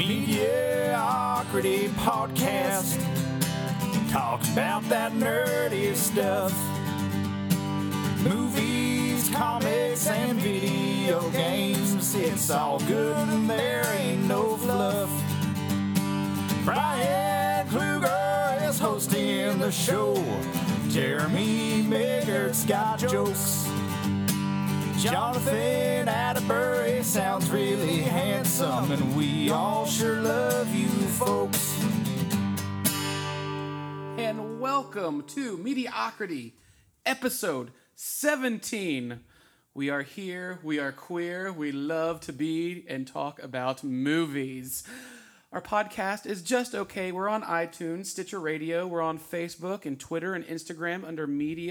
Mediocrity Podcast. Talk about that nerdy stuff. Movies, comics, and video games. It's all good and there ain't no fluff. Brian Kluger is hosting the show. Jeremy Magert's got jokes. Jonathan Atterbury sounds really handsome, and we all sure love you folks. And welcome to Mediocrity, episode 17. We are here, we are queer, we love to be and talk about movies. Our podcast is just okay. We're on iTunes, Stitcher Radio, we're on Facebook and Twitter and Instagram under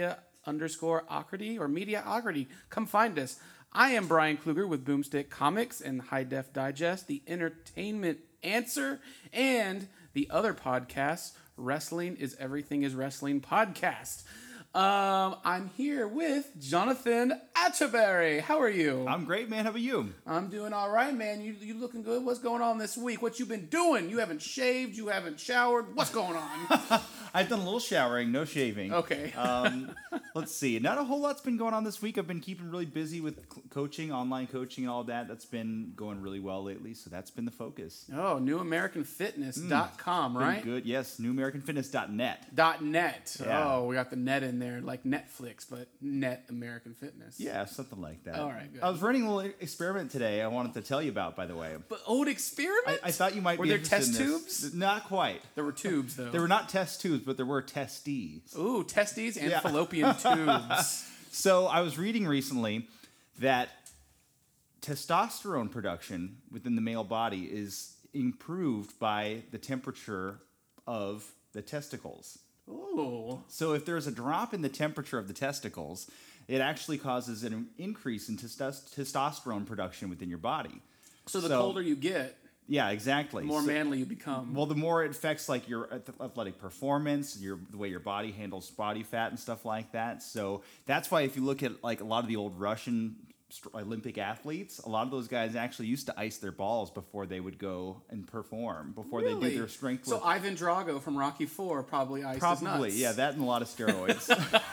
Media_ocrity or Mediocrity. Come find us. I am Brian Kluger with Boomstick Comics and High Def Digest, the Entertainment Answer, and the other podcast, Wrestling is Everything is Wrestling podcast. I'm here with Jonathan Atterbury. How are you? I'm great, man. How about you? I'm doing all right, man. You looking good? What's going on this week? What you been doing? You haven't shaved. You haven't showered. What's going on? I've done a little showering, no shaving. Okay. Let's see. Not a whole lot's been going on this week. I've been keeping really busy with coaching, online coaching, and all that. That's been going really well lately, so that's been the focus. Oh, newamericanfitness.com, right? Good. Yes, newamericanfitness.net. .net. Yeah. Oh, we got the net in there, like Netflix, but net American Fitness. Yeah, something like that. All right, good. I was running a little experiment today I wanted to tell you about, by the way. But old experiment? I thought you might Were be there interested test in this. tubes? Not quite. There were tubes, though. There were not test tubes, but there were testes. Ooh, testes and Yeah. fallopian tubes. So I was reading recently that testosterone production within the male body is improved by the temperature of the testicles. Ooh. So if there's a drop in the temperature of the testicles, it actually causes an increase in testosterone production within your body. So the colder you get, Yeah, exactly. the more manly you become. Well, the more it affects like your athletic performance, the way your body handles body fat and stuff like that. So that's why if you look at like a lot of the old Russian Olympic athletes, a lot of those guys actually used to ice their balls before they would go and perform, before they do their strength So work. Ivan Drago from Rocky IV probably iced his nuts. Yeah, that and a lot of steroids.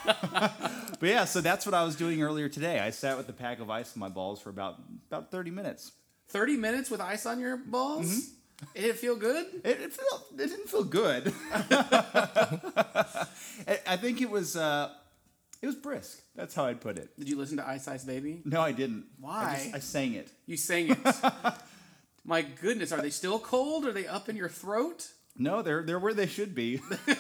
But yeah, so that's what I was doing earlier today. I sat with a pack of ice on my balls for about 30 minutes. 30 minutes with ice on your balls? Mm-hmm. Did it feel good? It didn't feel good. I think it was brisk. That's how I'd put it. Did you listen to Ice Ice Baby? No, I didn't. Why? I sang it. You sang it. My goodness, are they still cold? Are they up in your throat? No, they're where they should be.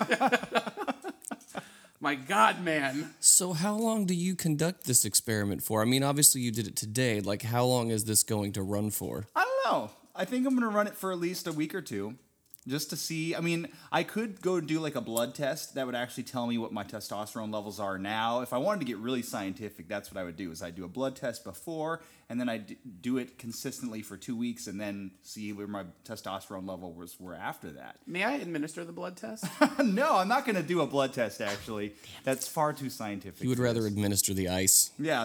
My God, man. So how long do you conduct this experiment for? I mean, obviously you did it today. Like, how long is this going to run for? I don't know. I think I'm going to run it for at least a week or two. Just to see. I mean, I could go do like a blood test that would actually tell me what my testosterone levels are now. If I wanted to get really scientific, that's what I would do. Is I'd do a blood test before, and then I'd do it consistently for 2 weeks, and then see where my testosterone level were after that. May I administer the blood test? No, I'm not going to do a blood test, actually. That's far too scientific. You would for rather this. administer the ice. Yeah.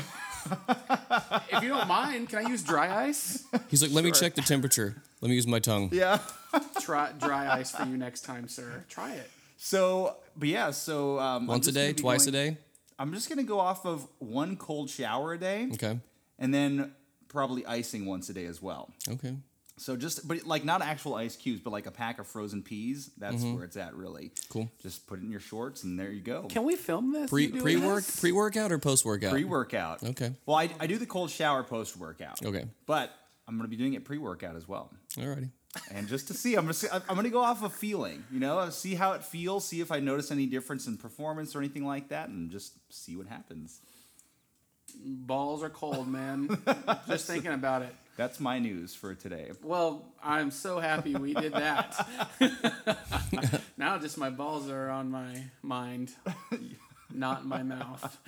If you don't mind, can I use dry ice? He's like, let me check the temperature. Let me use my tongue. Yeah. Try dry ice for you next time, sir. Try it. So Once a day, twice a day? I'm just going to go off of one cold shower a day. Okay. And then probably icing once a day as well. Okay. So but like not actual ice cubes, but like a pack of frozen peas. That's where it's at, really. Cool. Just put it in your shorts, and there you go. Can we film this? You doing this? Pre-workout or post-workout? Pre-workout. Okay. Well, I do the cold shower post-workout. Okay. But I'm going to be doing it pre-workout as well. Alrighty. And just to see, I'm going to go off of feeling, see how it feels, see if I notice any difference in performance or anything like that, and just see what happens. Balls are cold, man. Just thinking about it. That's my news for today. Well, I'm so happy we did that. Now just my balls are on my mind, not in my mouth.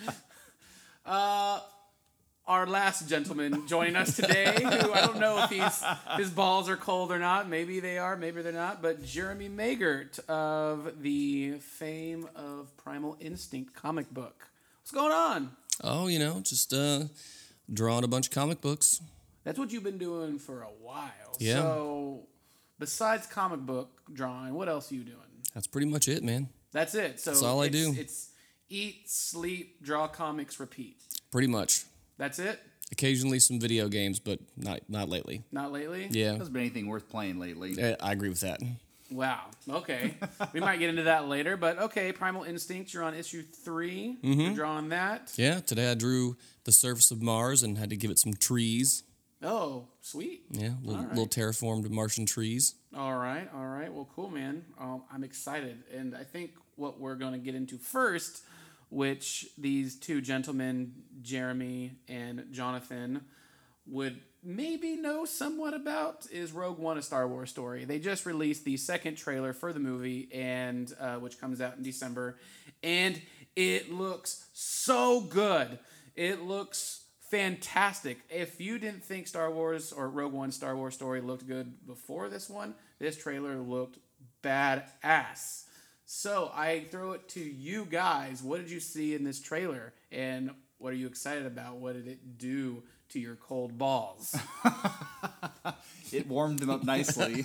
Our last gentleman joining us today, who I don't know if his balls are cold or not. Maybe they are, maybe they're not. But Jeremy Magert of the fame of Primal Instinct comic book. What's going on? Oh, just drawing a bunch of comic books. That's what you've been doing for a while. Yeah. So besides comic book drawing, what else are you doing? That's pretty much it, man. That's it. So That's all I do. It's eat, sleep, draw comics, repeat. Pretty much. That's it? Occasionally some video games, but not lately. Not lately? Yeah, Hasn't been anything worth playing lately. I agree with that. Wow. Okay. We might get into that later, but okay. Primal Instinct, you're on issue 3. You're drawing that. Yeah, today I drew the surface of Mars and had to give it some trees. Oh, sweet. Yeah, little terraformed Martian trees. All right. Well, cool, man. I'm excited. And I think what we're going to get into first, which these two gentlemen, Jeremy and Jonathan, would maybe know somewhat about, is Rogue One: A Star Wars Story. They just released the second trailer for the movie, and which comes out in December, and it looks so good. It looks fantastic. If you didn't think Star Wars or Rogue One: Star Wars Story looked good before this one, this trailer looked badass. So I throw it to you guys. What did you see in this trailer, and what are you excited about? What did it do to your cold balls? It warmed them up nicely.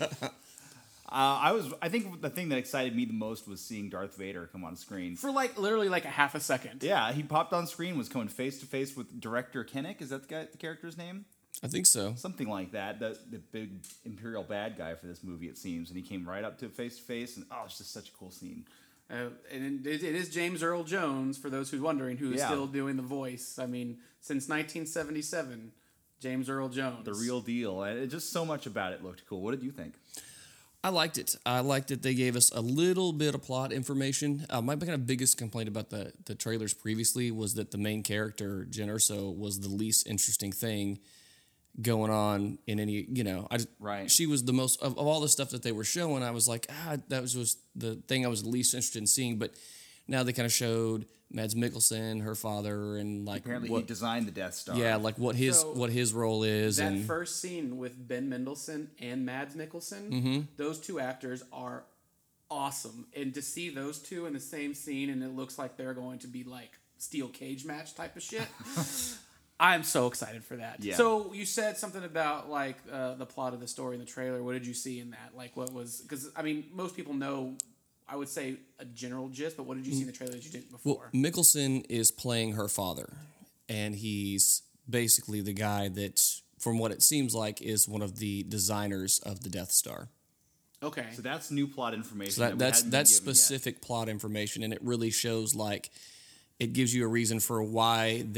I think the thing that excited me the most was seeing Darth Vader come on screen. For literally a half a second. Yeah, he popped on screen, was coming face to face with director Krennic. Is that the character's name? I think so. Something like that. The big Imperial bad guy for this movie, it seems. And he came right up to face, and it's just such a cool scene. And it is James Earl Jones, for those who's wondering, who is still doing the voice. I mean, since 1977, James Earl Jones. The real deal. And just so much about it looked cool. What did you think? I liked it. I liked that they gave us a little bit of plot information. My kind of biggest complaint about the trailers previously was that the main character, Jyn Erso, was the least interesting thing going on in any, Right. She was the most, of all the stuff that they were showing, I was like, that was the thing I was the least interested in seeing. But now they kind of showed Mads Mikkelsen, her father, and Apparently he designed the Death Star. Yeah, what his role is. That first scene with Ben Mendelsohn and Mads Mikkelsen, those two actors are awesome. And to see those two in the same scene, and it looks like they're going to be like steel cage match type of shit. I'm so excited for that. Yeah. So you said something about the plot of the story in the trailer. What did you see in that? What was, because I mean, most people know, I would say, a general gist, but what did you see in the trailer that you didn't before? Well, Mikkelsen is playing her father, and he's basically the guy that, from what it seems like, is one of the designers of the Death Star. Okay. So that's new plot information. So that's specific plot information, and it really shows it gives you a reason for why is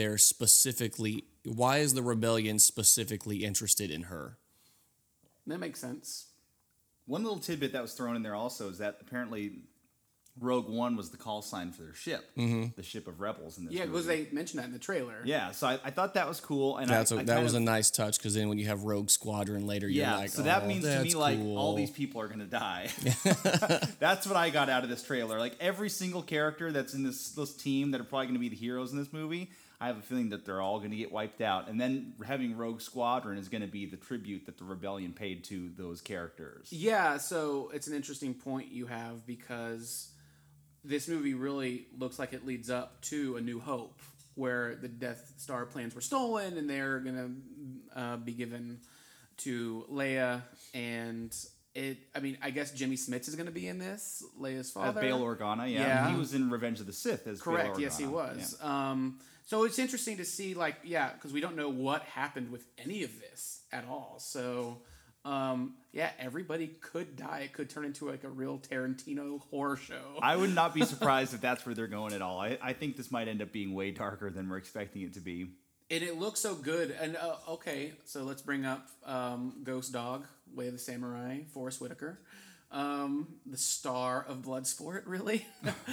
the rebellion specifically interested in her. That makes sense. One little tidbit that was thrown in there also is that apparently Rogue One was the call sign for their ship, the ship of rebels in this movie. Because they mentioned that in the trailer. Yeah, so I thought that was cool. And that was a nice touch, because then when you have Rogue Squadron later, you're like, so that means to me, cool. all these people are going to die. That's what I got out of this trailer. Every single character that's in this team that are probably going to be the heroes in this movie, I have a feeling that they're all going to get wiped out. And then having Rogue Squadron is going to be the tribute that the rebellion paid to those characters. Yeah, so it's an interesting point you have, because this movie really looks like it leads up to A New Hope, where the Death Star plans were stolen and they're going to be given to Leia. And I guess Jimmy Smits is going to be in this, Leia's father. As Bail Organa, yeah. He was in Revenge of the Sith as Correct, Bail Organa. yes, he was. Yeah. So it's interesting to see, because we don't know what happened with any of this at all. So, everybody could die. It could turn into a real Tarantino horror show. I would not be surprised if that's where they're going at all. I think this might end up being way darker than we're expecting it to be. And it looks so good. And, so let's bring up Ghost Dog, Way of the Samurai, Forrest Whitaker. The star of Bloodsport, really.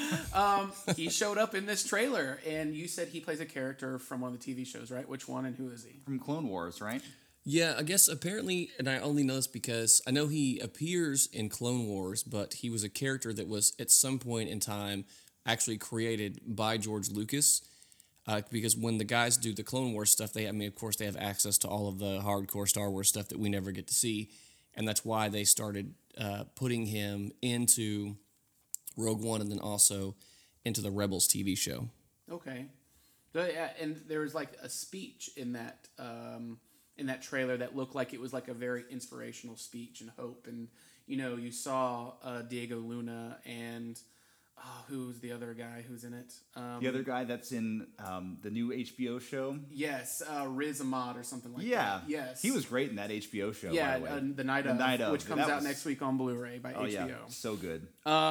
He showed up in this trailer, and you said he plays a character from one of the TV shows, right? Which one, and who is he? From Clone Wars, right? Yeah, I guess apparently, and I only know this because I know he appears in Clone Wars, but he was a character that was at some point in time actually created by George Lucas. Because when the guys do the Clone Wars stuff, of course, they have access to all of the hardcore Star Wars stuff that we never get to see. And that's why they started putting him into Rogue One and then also into the Rebels TV show. Okay. And there was a speech in that in that trailer that looked like it was like a very inspirational speech and hope. And you saw Diego Luna and who's the other guy who's in it? The other guy that's in the new HBO show. Yes, Riz Ahmad or something like Yeah. that. Yes, He was great in that HBO show. Yeah, by the way. The Night of, which comes out next week on Blu-ray by HBO. Yeah, so good.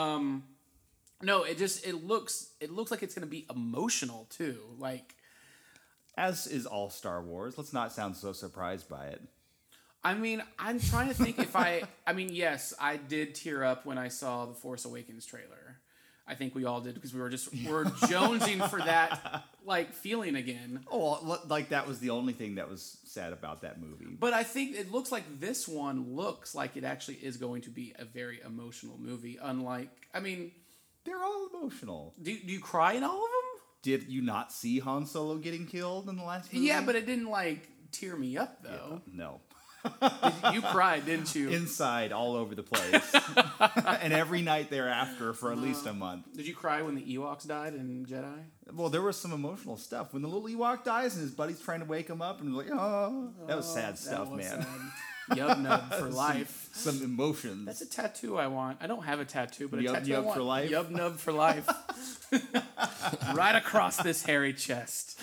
No, it looks like it's going to be emotional too. Like, As is all Star Wars. Let's not sound so surprised by it. I mean, I'm trying to think if I mean, yes, I did tear up when I saw the Force Awakens trailer. I think we all did because we're jonesing for that like feeling again. Oh, well, like that was the only thing that was sad about that movie. But I think it looks like this one looks like it actually is going to be a very emotional movie. Unlike, I mean, They're all emotional. do you cry in all of them? Did you not see Han Solo getting killed in the last movie? Yeah, but it didn't like tear me up though. No. You cried, didn't you? Inside, all over the place. And every night thereafter for at least a month. Did you cry when the Ewoks died in Jedi? Well, there was some emotional stuff. When the little Ewok dies and his buddy's trying to wake him up and like, oh, that was sad stuff, That was man. sad. Yub nub for life. Some emotions. That's a tattoo I want. I don't have a tattoo, but Yub a tattoo I nub want. for life? Yub nub for life. Right across this hairy chest.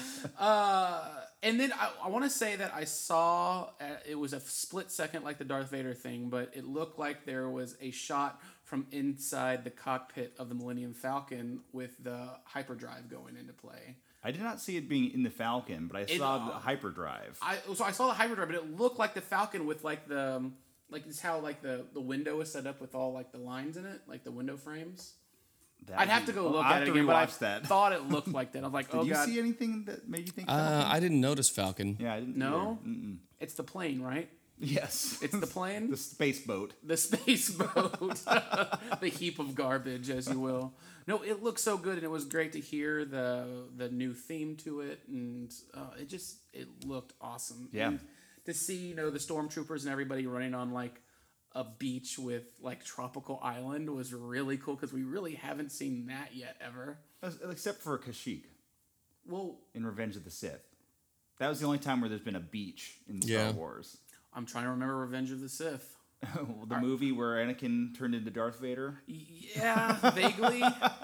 And then I want to say that I saw, it was a split second like the Darth Vader thing, but it looked like there was a shot from inside the cockpit of the Millennium Falcon with the hyperdrive going into play. I did not see it being in the Falcon, but I saw the hyperdrive. So I saw the hyperdrive, but it looked like the Falcon with like it's how like the window is set up with all like the lines in it, like the window frames. I'd have to go look at it again, but I thought it looked like that. I was like, oh god. Did you see anything that made you think I didn't notice Falcon. Yeah, I didn't. No? It's the plane, right? Yes. It's the plane? The space boat. The space boat. The heap of garbage, as you will. No, it looked so good, and it was great to hear the new theme to it, and it looked awesome. Yeah. And to see, the stormtroopers and everybody running on, like, a beach with, like, tropical island was really cool, because we really haven't seen that yet, ever. Except for Kashyyyk Well, in Revenge of the Sith. That was the only time where there's been a beach in Star Wars. I'm trying to remember Revenge of the Sith. The movie where Anakin turned into Darth Vader? Yeah, vaguely.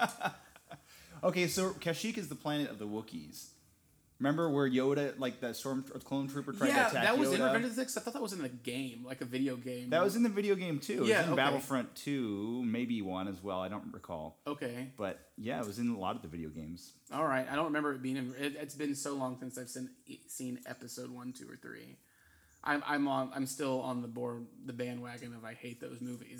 Okay, so Kashyyyk is the planet of the Wookiees. Remember where Yoda, like the clone trooper tried to attack Yoda? Yeah, that was in Revenge of the Sith. I thought that was in the game, like a video game. That was in the video game too. It was in okay. Battlefront 2, maybe 1 as well. I don't recall. Okay. But yeah, it was in a lot of the video games. All right. I don't remember it being in... It's been so long since I've seen episode 1, 2, or 3. I'm still on the bandwagon of I hate those movies.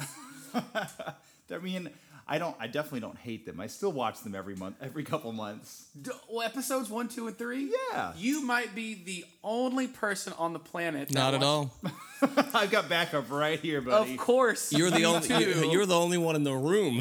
I mean, I definitely don't hate them. I still watch them every couple months. Well, episodes 1, 2, and 3? Yeah. You might be the only person on the planet. Not at all. I've got backup right here, buddy. Of course. You're the only one in the room.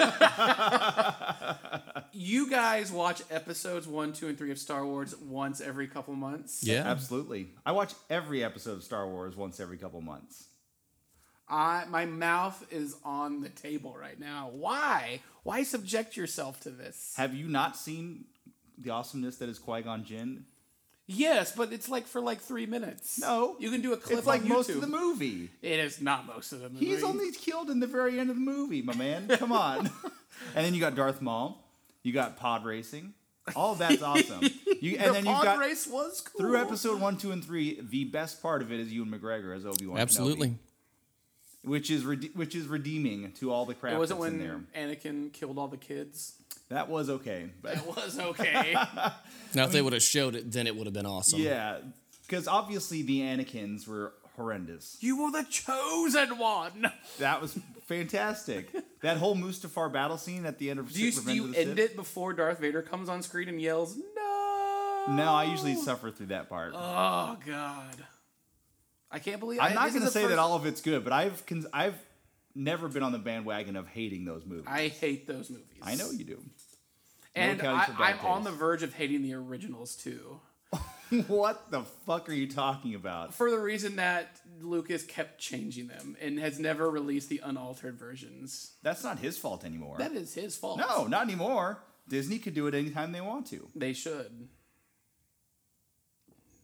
You guys watch episodes 1, 2, and 3 of Star Wars once every couple months? Yeah. Absolutely. I watch every episode of Star Wars once every couple months. My mouth is on the table right now. Why? Why subject yourself to this? Have you not seen the awesomeness that is Qui-Gon Jinn? Yes, but it's like for 3 minutes. No. You can do a clip It's like on most YouTube. of the movie. It is not most of the movie. He's only killed in the very end of the movie, my man. Come on. And then you got Darth Maul. You got pod racing. All of that's awesome. Pod race was cool. Through episode 1, 2, and 3, the best part of it is Ewan McGregor as Obi-Wan Absolutely. Kenobi. Which is redeeming to all the crap It wasn't that's when in there. Anakin killed all the kids. That was okay. But That was okay. Now, if they would have showed it, then it would have been awesome. yeah, because obviously the Anakins were horrendous. You were the chosen one. That was fantastic. That whole Mustafar battle scene at the end of Revenge Do of you the end Sith. it before Darth Vader comes on screen and yells, "No"? No, I usually suffer through that part. Oh God. I can't believe. I'm not going to say that all of it's good, but I've never been on the bandwagon of hating those movies. I hate those movies. I know you do. And No accounting for bad I'm on taste. the verge of hating the originals too. What the fuck are you talking about? For the reason that Lucas kept changing them and has never released the unaltered versions. That's not his fault anymore. That is his fault. No, not anymore. Disney could do it anytime they want to. They should.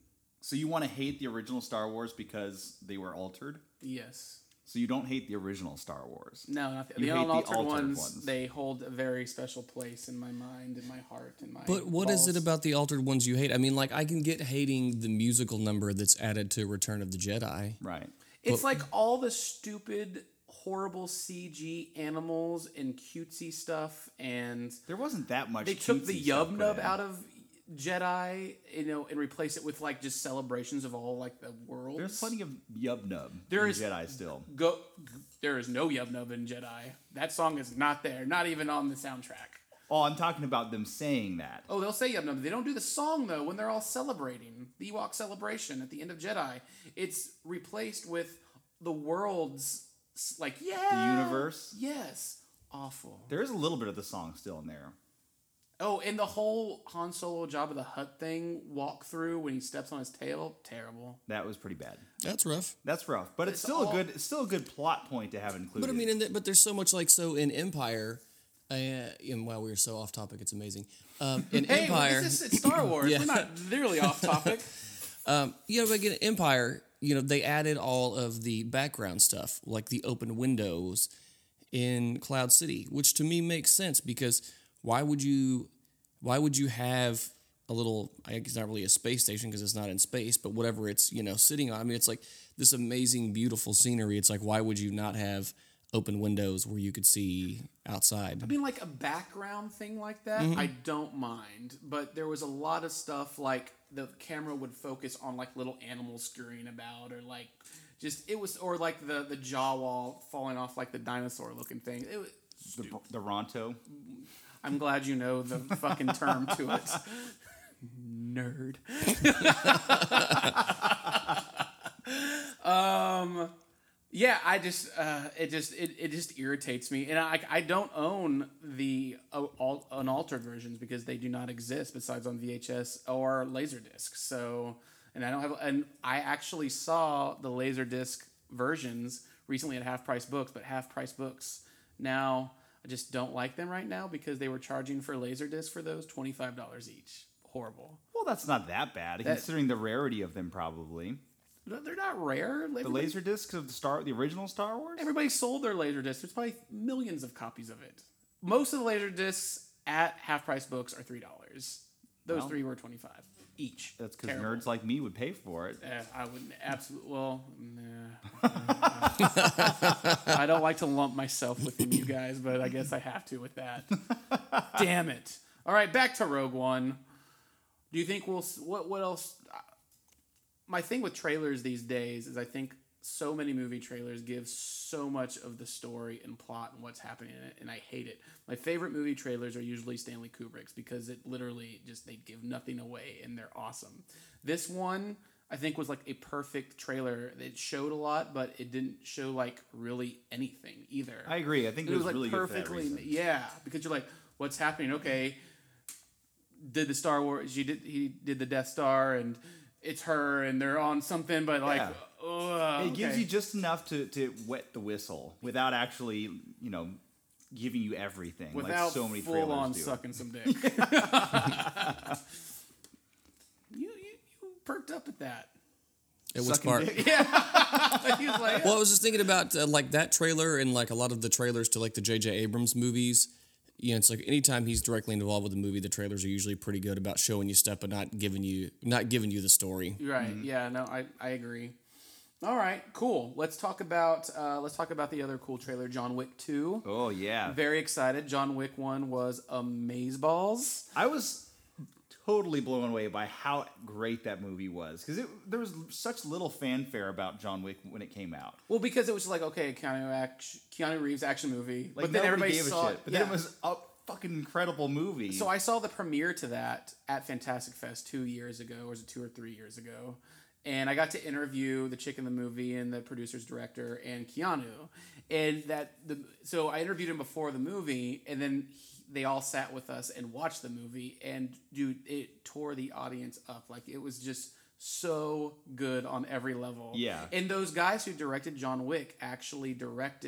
So you want to hate the original Star Wars because they were altered? Yes. So you don't hate the original Star Wars? No, not You the hate the unaltered altered ones. ones. They hold a very special place in my mind, in my heart, in my. But what is balls. it about the altered ones you hate? I mean, like, I can get hating the musical number that's added to Return of the Jedi. Right. It's like all the stupid, horrible CG animals and cutesy stuff, and There wasn't that much. they took the cutesy stuff Yub put Nub in. out of Jedi, and replaced it with like just celebrations of all like the worlds. There's plenty of Yub Nub There in is- Jedi still. There is no Yub Nub in Jedi. That song is not there, not even on the soundtrack. Oh, I'm talking about them saying that. Oh, they'll say Yub Nub. They don't do the song though when they're all celebrating the Ewok celebration at the end of Jedi. It's replaced with the worlds, like The universe. Yes, awful. There is a little bit of the song still in there. Oh, and the whole Han Solo Jabba the Hutt thing walk through when he steps on his tail, terrible. That was pretty bad. That's rough. That's rough, but it's still a good plot point to have included. But I mean, but there's so much like so in Empire. And wow, we are so off topic. It's amazing. In Hey, Empire, it's Star Wars. Yeah. We're not literally off topic. but again, Empire. They added all of the background stuff, like the open windows in Cloud City, which to me makes sense because why would you have a little? I guess it's not really a space station because it's not in space, but whatever it's sitting on. I mean, it's like this amazing, beautiful scenery. It's like why would you not have open windows where you could see outside? I mean, like a background thing like that, I don't mind. But there was a lot of stuff like the camera would focus on like little animals scurrying about, or like or like the jaw wall falling off like the dinosaur looking thing. It was the Ronto. I'm glad you know the fucking term to it. Nerd. Yeah, I just it just irritates me, and I don't own the unaltered versions because they do not exist besides on VHS or Laserdisc. So, and I actually saw the Laserdisc versions recently at Half Price Books, but Half Price Books now I just don't like them right now because they were charging for Laserdisc for those $25 each. Horrible. Well, that's not that bad considering the rarity of them. Probably They're not rare. the laser discs of the original Star Wars. Everybody sold their Laserdisc. There's probably millions of copies of it. Most of the Laserdiscs at Half Price Books are $3. Those three were $25 each. That's because Terrible. nerds like me would pay for it. I wouldn't absolutely. Well, nah. I don't like to lump myself within you guys, but I guess I have to with that. Damn it! All right, back to Rogue One. Do you think what else? My thing with trailers these days is I think so many movie trailers give so much of the story and plot and what's happening in it, and I hate it. My favorite movie trailers are usually Stanley Kubrick's because it literally they give nothing away and they're awesome. This one I think was like a perfect trailer. It showed a lot, but it didn't show like really anything either. I agree. I think it was like really perfectly, good for that reason. yeah, because you're like, what's happening? Okay, did the Star Wars? He did the Death Star, and it's her, and they're on something, but like, Yeah. It gives you just enough to wet the whistle without actually, giving you everything without like so many full trailers on do. sucking some dick. you perked up at that. It was Sucking part. dick. He was like, Well, I was just thinking about like that trailer and like a lot of the trailers to like the J.J. Abrams movies. It's like anytime he's directly involved with the movie, the trailers are usually pretty good about showing you stuff, but not giving you the story. right? Yeah, no, I agree. All right, cool. Let's talk about the other cool trailer, John Wick 2. Oh yeah. Very excited. John Wick 1 was amazeballs. I was totally blown away by how great that movie was because there was such little fanfare about John Wick when it came out. Well, because it was like, okay, Keanu Reeves action movie, Like but then everybody gave saw a shit. But then it was a fucking incredible movie. So I saw the premiere to that at Fantastic Fest 2 years ago, or was it 2 or 3 years ago? And I got to interview the chick in the movie and the producer's director and Keanu. And so I interviewed him before the movie, and then they all sat with us and watched the movie. And dude, it tore the audience up. Like it was just so good on every level. Yeah. And those guys who directed John Wick actually directed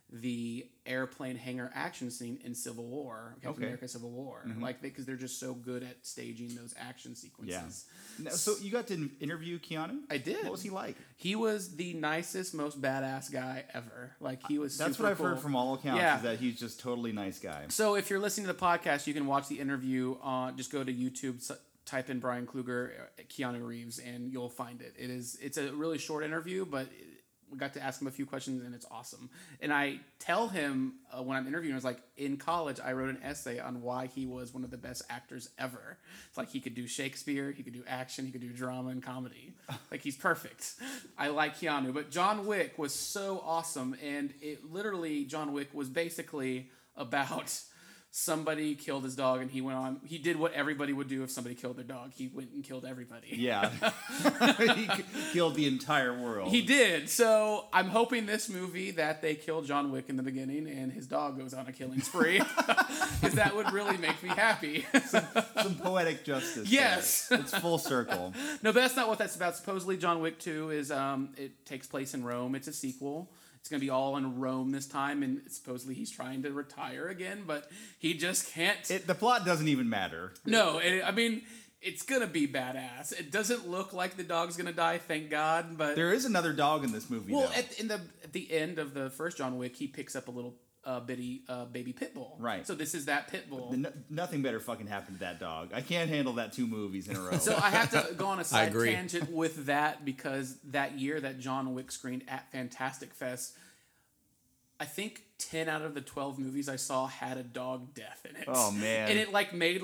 the airplane hangar action scene in Civil War, Captain America Civil War. Like, because they're just so good at staging those action sequences. Yeah. So you got to interview Keanu? I did. What was he like? He was the nicest, most badass guy ever. Like, he was That's super what I've cool. heard from all accounts, Yeah. is that he's just totally nice guy. So if you're listening to the podcast, you can watch the interview on, just go to YouTube, type in Brian Kluger, Keanu Reeves, and you'll find it. It's a really short interview, but we got to ask him a few questions, and it's awesome. And I tell him when I'm interviewing, I was like, in college, I wrote an essay on why he was one of the best actors ever. It's like, he could do Shakespeare, he could do action, he could do drama and comedy. Like, he's perfect. I like Keanu. But John Wick was so awesome, and John Wick was basically about somebody killed his dog, and he did what everybody would do if somebody killed their dog. He went and killed everybody. Yeah. He killed the entire world. He did. So I'm hoping this movie that they kill John Wick in the beginning and his dog goes on a killing spree, because that would really make me happy. Some poetic justice. Yes. There. It's full circle. No, but that's not what that's about. Supposedly John Wick 2 is it takes place in Rome. It's a sequel. It's going to be all in Rome this time, and supposedly he's trying to retire again, but he just can't. The plot doesn't even matter. No, I mean, it's going to be badass. It doesn't look like the dog's going to die, thank God, but... There is another dog in this movie, Well, though. at the end of the first John Wick, he picks up a little bitty baby pit bull. Right. So this is that pit bull. Nothing better fucking happened to that dog. I can't handle that 2 movies in a row. So I have to go on a side agree. tangent with that, because that year that John Wick screened at Fantastic Fest, I think 10 out of the 12 movies I saw had a dog death in it. Oh, man. And it made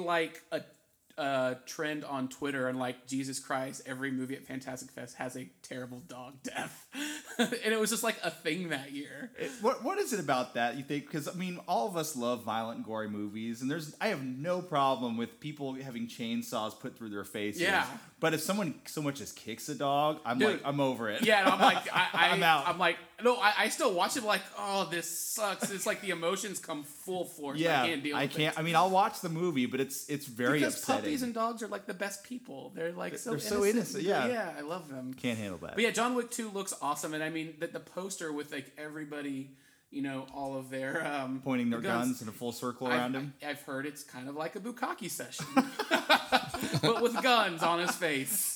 a trend on Twitter, and Jesus Christ, every movie at Fantastic Fest has a terrible dog death. And it was just a thing that year. What is it about that, you think? Because, I mean, all of us love violent, gory movies, and I have no problem with people having chainsaws put through their faces. Yeah. But if someone so much as kicks a dog, I'm over it. Yeah, and I'm like, I'm out. I'm like, no, I still watch it like, oh, this sucks. It's like the emotions come full force. Yeah, I can't deal with it. I mean, I'll watch the movie, but it's very Because upsetting. puppies and dogs are like the best people. They're They're so innocent, yeah. Yeah, I love them. Can't handle that. But yeah, John Wick 2 looks awesome, and I mean the poster with everybody, all of their Pointing their guns in a full circle around him. I've heard it's kind of like a bukkake session, but with guns on his face.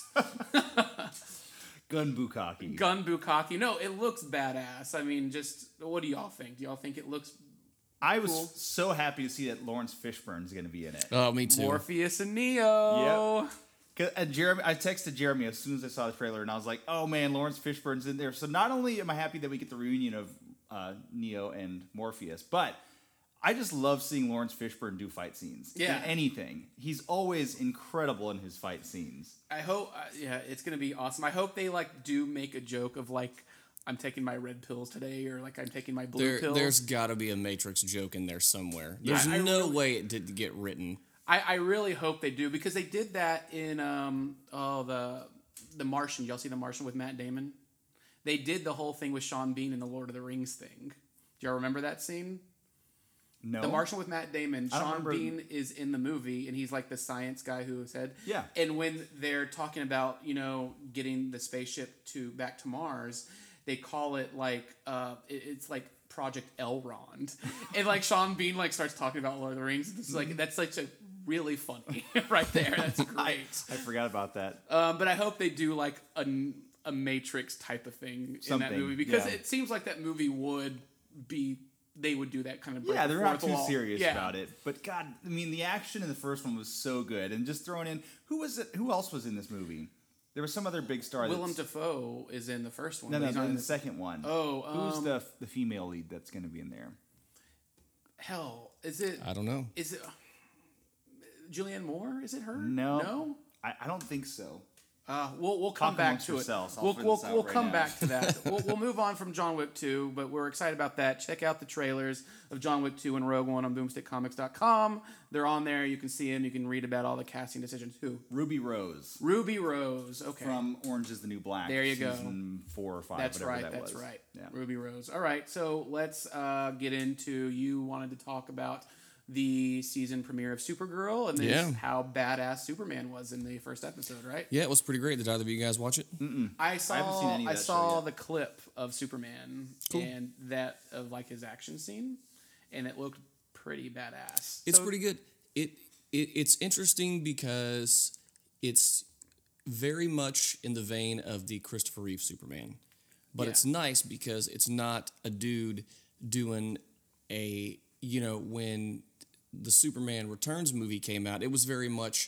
Gun bukkake. Gun bukkake. No, it looks badass. I mean, just what do y'all think? Do y'all think it looks? I was cool? so happy to see that Lawrence Fishburne's going to be in it. Oh, me too. Morpheus and Neo. Yep. Jeremy, I texted Jeremy as soon as I saw the trailer, and I was like, "Oh man, Lawrence Fishburne's in there." So not only am I happy that we get the reunion of Neo and Morpheus, but I just love seeing Lawrence Fishburne do fight scenes. Yeah. In anything, he's always incredible in his fight scenes. I hope, it's gonna be awesome. I hope they do make a joke of I'm taking my red pills today, or I'm taking my blue pills. There's got to be a Matrix joke in there somewhere. There's no way it didn't get written. I really hope they do, because they did that in the Martian. Y'all see The Martian with Matt Damon? They did the whole thing with Sean Bean in the Lord of the Rings thing. Do y'all remember that scene? No. The Martian with Matt Damon. I don't Sean remember. Bean is in the movie, and he's the science guy who said. Yeah. And when they're talking about getting the spaceship back to Mars, they call it it's like Project Elrond, and Sean Bean starts talking about Lord of the Rings. It's that's a really funny right there. That's great. I forgot about that. But I hope they do a Matrix type of thing in that movie, because it seems like that movie would be. They would do that kind of break They're the not fourth too wall. serious about it. But God, I mean, the action in the first one was so good, and just throwing in who else was in this movie? There was some other big star. Willem Dafoe is in the first one. No, he's not in the second one. Oh, who's the female lead that's going to be in there? Hell, is it? I don't know. Is it Julianne Moore? Is it her? No, I don't think so. We'll come Talk back amongst to it. yourselves. I'll We'll figure this out right come now. back to that. We'll move on from John Wick 2, but we're excited about that. Check out the trailers of John Wick 2 and Rogue One on boomstickcomics.com. They're on there. You can see them. You can read about all the casting decisions. Who? Ruby Rose Ruby Rose. Okay. from Orange Is the New Black. There you go. Season 4 or 5. That's whatever right. that That's was. right. Yeah. Ruby Rose. All right. So let's get into. You wanted to talk about the season premiere of Supergirl and Yeah. how badass Superman was in the first episode, right? Yeah, it was pretty great. Did either of you guys watch it? I haven't seen any of that show saw yet. the clip of Superman and that of like his action scene, and it looked pretty badass. It's So- pretty good. It's interesting because it's very much in the vein of the Christopher Reeve Superman. But Yeah. it's nice because it's not a dude doing a, when the Superman Returns movie came out, it was very much,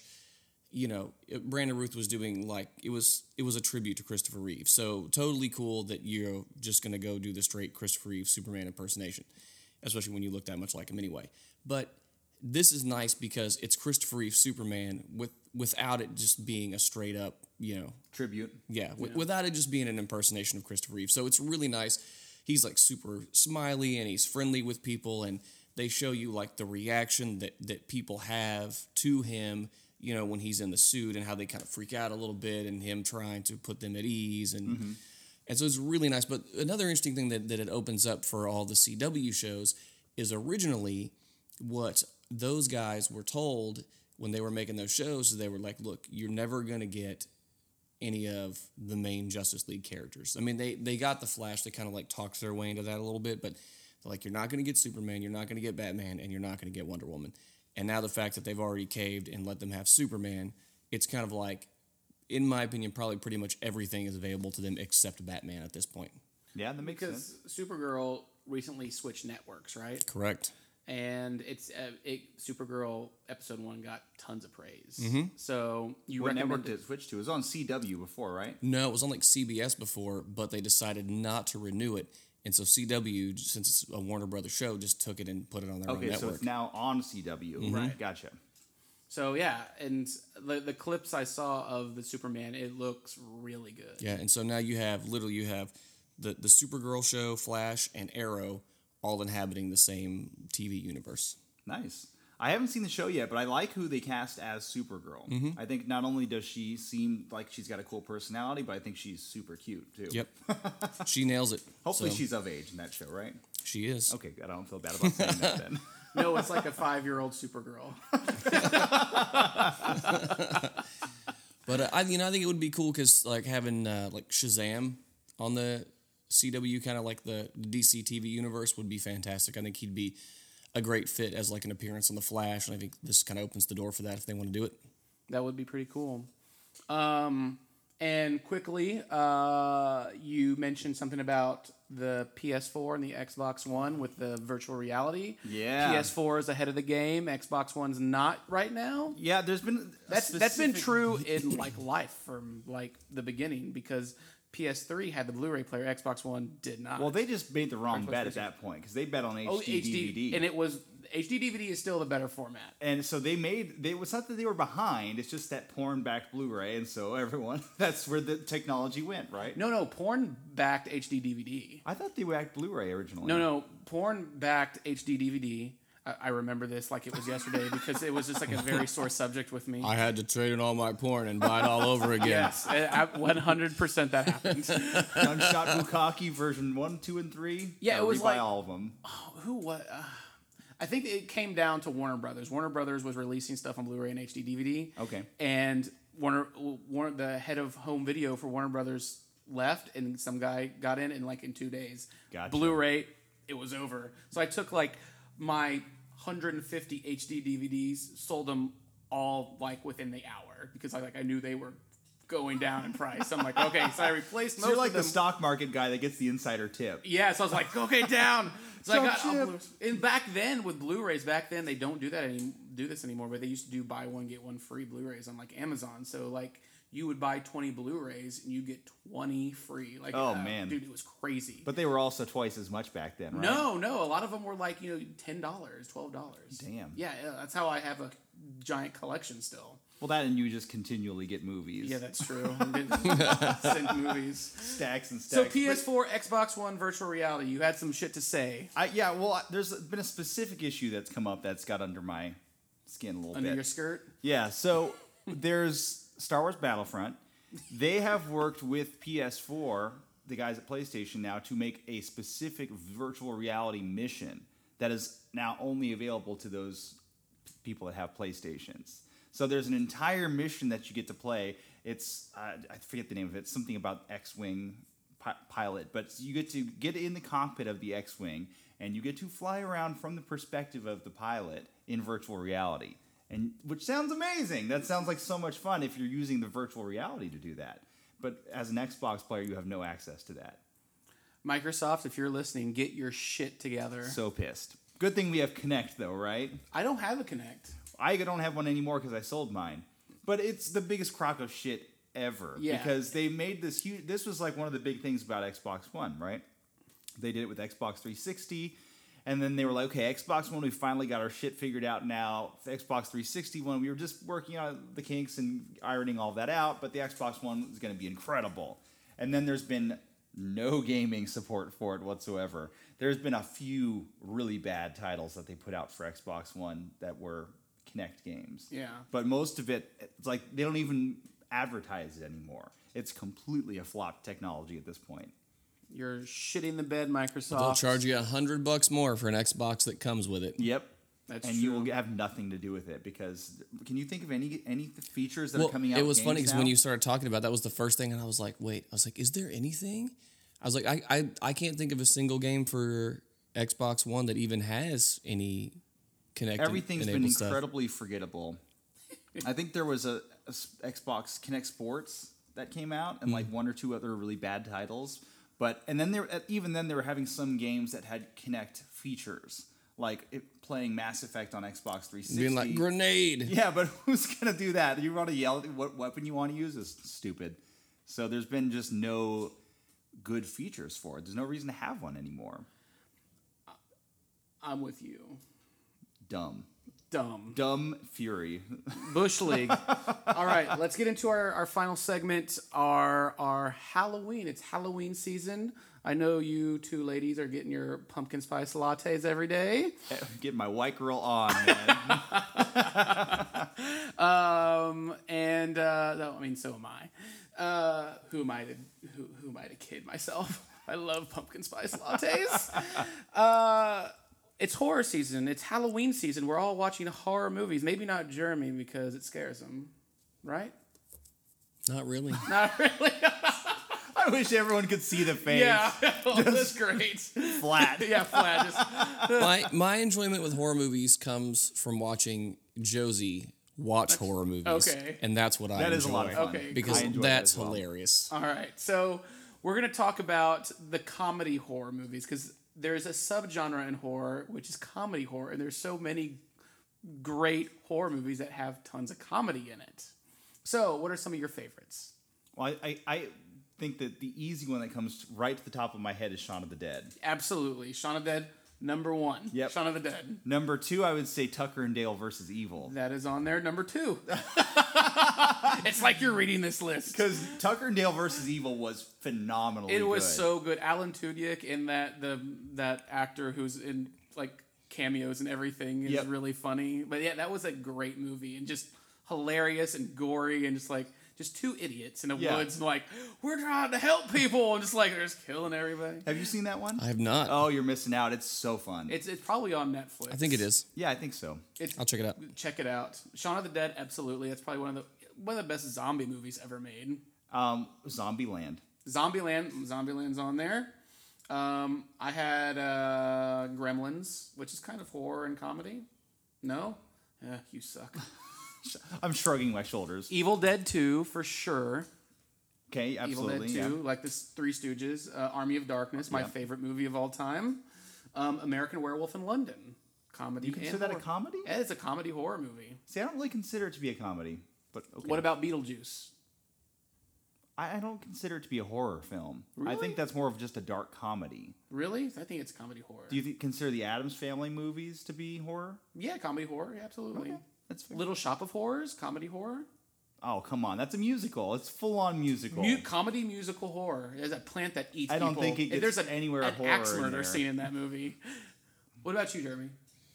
Brandon Ruth was doing like, it was a tribute to Christopher Reeve. So totally cool that you're just going to go do the straight Christopher Reeve Superman impersonation, especially when you look that much like him anyway. But this is nice because it's Christopher Reeve Superman without it just being a straight up, Tribute. yeah, without it just being an impersonation of Christopher Reeve. So it's really nice. He's like super smiley and he's friendly with people, and they show you like the reaction that people have to him, when he's in the suit, and how they kind of freak out a little bit, and him trying to put them at ease, and so it's really nice. But another interesting thing that it opens up for all the CW shows is originally what those guys were told when they were making those shows. They were like, look, you're never going to get any of the main Justice League characters. I mean, they got the Flash. They kind of like talked their way into that a little bit, but they're like, you're not going to get Superman, you're not going to get Batman, and you're not going to get Wonder Woman. And now the fact that they've already caved and let them have Superman, it's kind of like, in my opinion, probably pretty much everything is available to them except Batman at this point. Yeah, that makes sense. because Supergirl recently switched networks, right? Correct. And Supergirl episode 1 got tons of praise. Mm-hmm. So you What recommend network did it switch to? It was on CW before, right? No, it was on like CBS before, but they decided not to renew it. And so CW, since it's a Warner Brothers show, just took it and put it on their own Okay, so network. it's now on CW. Right. Gotcha. So yeah, and the clips I saw of the Superman, it looks really good. Yeah, and so now you have the Supergirl show, Flash, and Arrow all inhabiting the same TV universe. Nice. I haven't seen the show yet, but I like who they cast as Supergirl. I think not only does she seem like she's got a cool personality, but I think she's super cute too. Yep. She nails it. Hopefully So, she's of age in that show, right? she is. Okay, good. I don't feel bad about saying that then. No, it's like a 5-year-old Supergirl. But I think it would be cool because like having like Shazam on the CW, kind of like the DC TV universe, would be fantastic. I think he'd be a great fit as like an appearance on the Flash, and I think this kind of opens the door for that if they want to do it. That would be pretty cool. And quickly, you mentioned something about the PS4 and the Xbox One with the virtual reality. Yeah. PS4 is ahead of the game. Xbox One's not right now. Yeah, there's been a That's been specific- true in like life from like the beginning because PS3 had the Blu-ray player, Xbox One did not. Well, they just made the wrong Xbox bet at 360. that point because they bet on HD, HD, DVD. and it was HD DVD is still the better format. And so it's not that they were behind, it's just that porn backed Blu-ray, and so everyone, that's where the technology went, right? No, porn backed HD DVD. I thought they backed Blu-ray originally. No, porn backed HD DVD. I remember this like it was yesterday because it was just like a very sore subject with me. I had to trade in all my porn and buy it all over again. Yes, 100% that happened. Gunshot Bukkake version 1, 2, and 3. Yeah, it was rebuy like- all of them. What? I think it came down to Warner Brothers. Warner Brothers was releasing stuff on Blu-ray and HD DVD. Okay. And Warner, the head of home video for Warner Brothers left, and some guy got in like in 2 days. Gotcha. Blu-ray, it was over. So I took like my 150 HD DVDs, sold them all like within the hour because I knew they were going down in price. I'm like, okay, so I replaced most So you're like of them. the stock market guy that gets the insider tip. Yeah, so I was like, okay, down. So I got Jump ship. and back then with Blu-rays, they don't do that do this anymore. But they used to do buy one get one free Blu-rays on like Amazon. So like you would buy 20 Blu-rays and you get 20 free. Like, Oh, man. dude, it was crazy. But they were also twice as much back then, right? No, a lot of them were like $10, $12. Damn. Yeah, that's how I have a giant collection still. Well, that and you just continually get movies. Yeah, that's true. Sent movies. Stacks and So stacks. PS4, Xbox One, virtual reality. You had some shit to say There's been a specific issue that's come up that's got under my skin a little under bit. your skirt. Yeah, so there's Star Wars Battlefront. They have worked with PS4, the guys at PlayStation now, to make a specific virtual reality mission that is now only available to those people that have PlayStations. So there's an entire mission that you get to play. It's I forget the name of it. Something about X-wing pilot, but you get to get in the cockpit of the X-wing, and you get to fly around from the perspective of the pilot in virtual reality, and which sounds amazing. That sounds like so much fun if you're using the virtual reality to do that. But as an Xbox player, you have no access to that. Microsoft, if you're listening, get your shit together. So pissed. Good thing we have Kinect, though, right? I don't have a Kinect. I don't have one anymore because I sold mine. But it's the biggest crock of shit ever. Yeah. Because they made this huge... This was like one of the big things about Xbox One, right? They did it with Xbox 360. And then they were like, okay, Xbox One, we finally got our shit figured out now. The Xbox 360 one, we were just working on the kinks and ironing all that out. But the Xbox One is going to be incredible. And then there's been no gaming support for it whatsoever. There's been a few really bad titles that they put out for Xbox One that were Kinect games. Yeah. But most of it, it's like they don't even advertise it anymore. It's completely a flop technology at this point. You're shitting the bed, Microsoft. They'll charge you $100 more for an Xbox that comes with it. Yep. That's and true. you will have nothing to do with it because can you think of any features that are coming out? It was with funny games because when now? you started talking about that was the first thing, and I was like, is there anything? I was like, I can't think of a single game for Xbox One that even has any Kinect. Everything's been enabled stuff. incredibly forgettable. I think there was a Xbox Kinect Sports that came out, and like one or two other really bad titles. And then they were having some games that had Kinect features, like playing Mass Effect on Xbox 360. Being like, grenade. Yeah, but who's gonna do that? You want to yell at what weapon you want to use is stupid. So there's been just no good features for it. There's no reason to have one anymore. I'm with you. Dumb fury. Bush League. All right, let's get into our final segment, our Halloween. It's Halloween season. I know you two ladies are getting your pumpkin spice lattes every day. Get my white girl on, man. So am I. Who am I to kid myself? I love pumpkin spice lattes. It's horror season. It's Halloween season. We're all watching horror movies. Maybe not Jeremy because it scares him, right? Not really. Not really. I wish everyone could see the face. Yeah, that's great. Flat. Yeah, flat. Just, my enjoyment with horror movies comes from watching Josie watch horror movies. Okay. And that's what I enjoy. That is a lot of fun. Okay, Because I enjoy that's that as well. hilarious. all right. So we're going to talk about the comedy horror movies because there's a subgenre in horror, which is comedy horror, and there's so many great horror movies that have tons of comedy in it. So, what are some of your favorites? Well, I think that the easy one that comes right to the top of my head is Shaun of the Dead. Absolutely. Shaun of the Dead, number 1. Yep. Shaun of the Dead. Number 2, I would say Tucker and Dale versus Evil. That is on there, number 2. It's like you're reading this list. Because Tucker and Dale versus Evil was phenomenally It was good. so good. Alan Tudyk in that actor who's in like cameos and everything is Yep. really funny. But yeah, that was a great movie and just hilarious and gory and just two idiots in the Yeah. woods and like, we're trying to help people and just like they're just killing everybody. Have you seen that one? I have not. Oh, you're missing out. It's so fun. It's probably on Netflix. I think it is. Yeah, I think so. It's, I'll check it out. check it out. Shaun of the Dead, absolutely. That's probably one of the best zombie movies ever made. Zombieland. Zombieland's on there. I had Gremlins, which is kind of horror and comedy. No? Yeah, you suck. I'm shrugging my shoulders. Evil Dead 2, for sure. Okay, absolutely. Evil Dead 2, like this Three Stooges. Army of Darkness, my favorite movie of all time. American Werewolf in London. Comedy. You consider and that a horror. comedy? Yeah, it's a comedy horror movie. See, I don't really consider it to be a comedy. But okay. What about Beetlejuice? I don't consider it to be a horror film. I Really? think that's more of just a dark comedy. Really? I think it's comedy horror. Do you consider the Addams Family movies to be horror? Yeah, comedy horror, yeah, absolutely. Okay, that's fair. Little Shop of Horrors, comedy horror. Oh, come on. That's a musical. It's full-on musical. Comedy musical horror. There's a plant that eats I don't people. think it gets There's anywhere an horror axe in murder there. scene in that movie. What about you, Jeremy?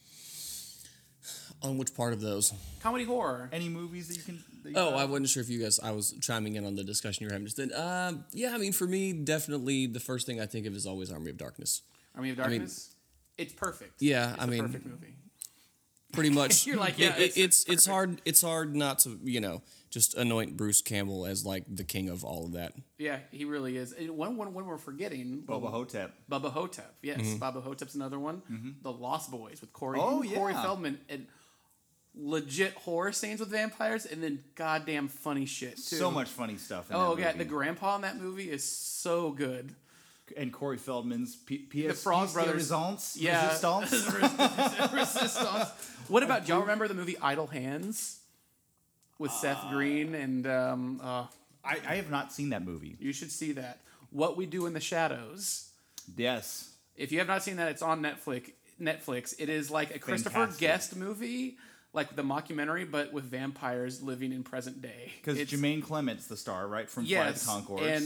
On which part of those? Comedy horror. Any movies that you can... that you Oh, got? I wasn't sure if you guys. I was chiming in on the discussion you were having just then. Yeah, I mean, for me, definitely the first thing I think of is always Army of Darkness. Army of I mean, Darkness. It's perfect. Yeah, It's I a mean, perfect movie. pretty much. You're like, yeah, it's hard not to just anoint Bruce Campbell as like the king of all of that. Yeah, he really is. And one we're forgetting. Bubba Hotep. Bubba Hotep. Yes, Bubba Hotep's another one. The Lost Boys with Corey yeah. Feldman, and legit horror scenes with vampires, and then goddamn funny shit too. So much funny stuff in Oh that yeah, movie. the grandpa in that movie is so good. And Corey Feldman's The Frog Brothers. Resistance. Yeah. Resistance. Resistance. What about, do y'all remember the movie Idle Hands with Seth Green and I have not seen that movie. you should see that. What We Do in the Shadows. Yes. If you have not seen that, it's on Netflix. It is like a Christopher Fantastic. Guest movie, like the mockumentary, but with vampires living in present day. Because It's- Jermaine Clement's the star, right? From Flight of yes, the Conchords. and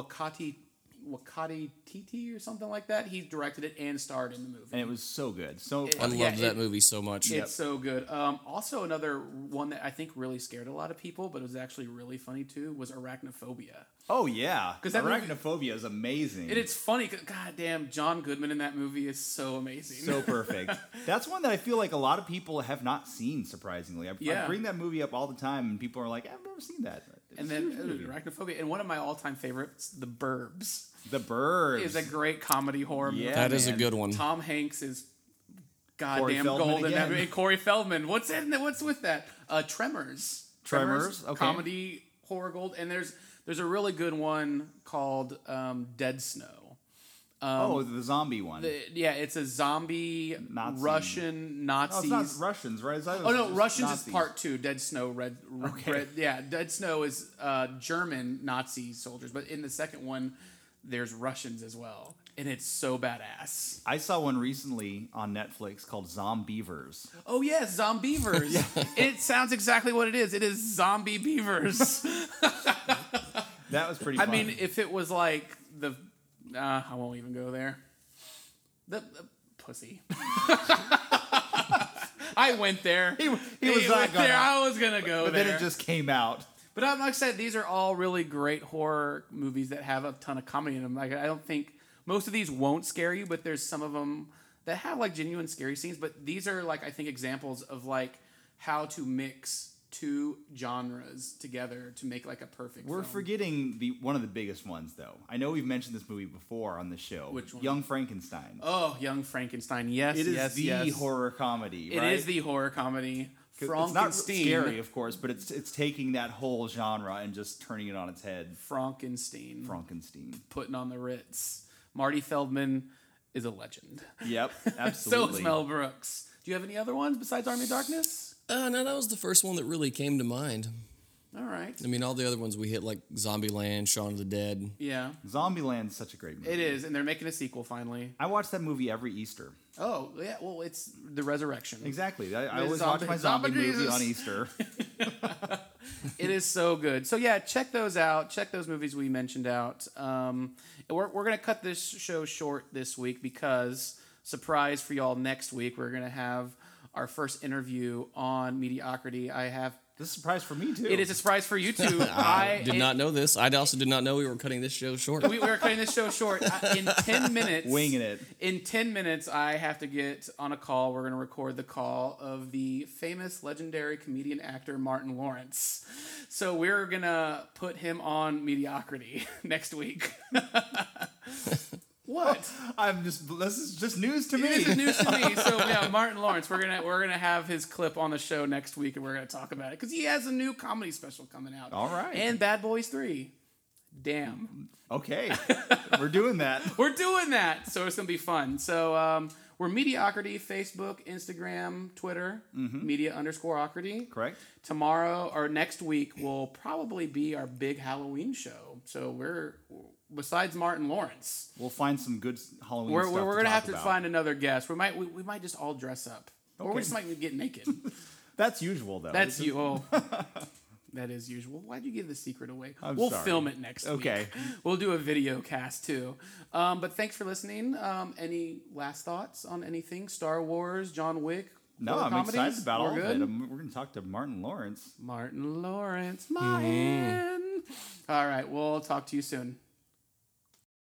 Wakati Titi or something like that. He directed it and starred in the movie. And it was so good. So I loved Yeah, that movie so much. It's so good. Also, another one that I think really scared a lot of people, but it was actually really funny too, was Arachnophobia. oh yeah, 'Cause that movie- Arachnophobia is amazing. And it's funny because, goddamn, John Goodman in that movie is so amazing. so perfect. That's one that I feel like a lot of people have not seen. Surprisingly, I Yeah. bring that movie up all the time, and people are like, "I've never seen that." It's and a then huge movie. Arachnophobia, and one of my all-time favorites, The Burbs, The Birds is a great comedy horror movie. Yeah. That is a man. good one. Tom Hanks is Corey goddamn Feldman golden. again. And Corey Feldman. What's with that? Tremors. Tremors, okay. Comedy horror gold. And there's a really good one called Dead Snow. the zombie one. It's a zombie Nazi. Russian no, it's Nazis. not Russians, right? Oh no, Russians Nazis. is part 2. Dead Snow, Red. Yeah, Dead Snow is German Nazi soldiers, but in the second one, there's Russians as well, and it's so badass. I saw one recently on Netflix called Zombievers. Oh yes, Zombievers. It sounds exactly what it is. It is zombie beavers. That was pretty. I fun. mean, if it was like the, I won't even go there. The pussy. I went there. he was He not went gonna, there. I was gonna go but there. then it just came out. But like I said, these are all really great horror movies that have a ton of comedy in them. Like I don't think most of these won't scare you, but there's some of them that have like genuine scary scenes. But these are like I think examples of like how to mix two genres together to make like a perfect. We're film. forgetting one of the biggest ones, though. I know we've mentioned this movie before on the show. Which one? Young Frankenstein. Oh, Young Frankenstein. Yes, It is yes, the yes. horror comedy. It right? is the horror comedy. 'Cause it's not Frankenstein. scary, of course, but it's taking that whole genre and just turning it on its head. Frankenstein. Frankenstein. Putting on the Ritz. Marty Feldman is a legend. Yep, So absolutely. is Mel Brooks. Do you have any other ones besides Army of Darkness? No, that was the first one that really came to mind. All right. I mean, all the other ones we hit, like Zombieland, Shaun of the Dead. Yeah, Zombieland's such a great movie. it is, and they're making a sequel finally. I watch that movie every Easter. Oh, yeah. Well, it's the resurrection. Exactly. I The always zombie- watch my zombie zombie movie Jesus. on Easter. It is so good. So yeah, check those out. Check those movies we mentioned out. We're gonna cut this show short this week because surprise for y'all next week we're gonna have our first interview on Mediocrity. This is a surprise for me, too. It is a surprise for you too. I did not know this. I also did not know we were cutting this show short. We were cutting this show short. In 10 minutes. Winging it. In 10 minutes, I have to get on a call. We're going to record the call of the famous, legendary comedian actor Martin Lawrence. So we're going to put him on Mediocrity next week. What? This is just news to me. This is news to me. So yeah, Martin Lawrence. We're gonna have his clip on the show next week, and we're gonna talk about it because he has a new comedy special coming out. All right. And Bad Boys 3. Damn. Okay. We're doing that. We're doing that, so it's gonna be fun. So we're Mediocrity, Facebook, Instagram, Twitter, media_ocrity. Correct? Tomorrow or next week will probably be our big Halloween show. So we're besides Martin Lawrence, We'll find some good Halloween we're stuff gonna have to talk about. find another guest. We might just all dress up, or we Okay. just might get naked. That's usual, though. That's you. Oh. That is usual. Why'd you give the secret away? I'm We'll sorry. film it next week. Okay. We'll do a video cast too. But thanks for listening. Any last thoughts on anything? Star Wars, John Wick? No, horror I'm comedies? excited about We're all good? of it. We're going to talk to Martin Lawrence. Martin Lawrence. Martin. All right. We'll talk to you soon.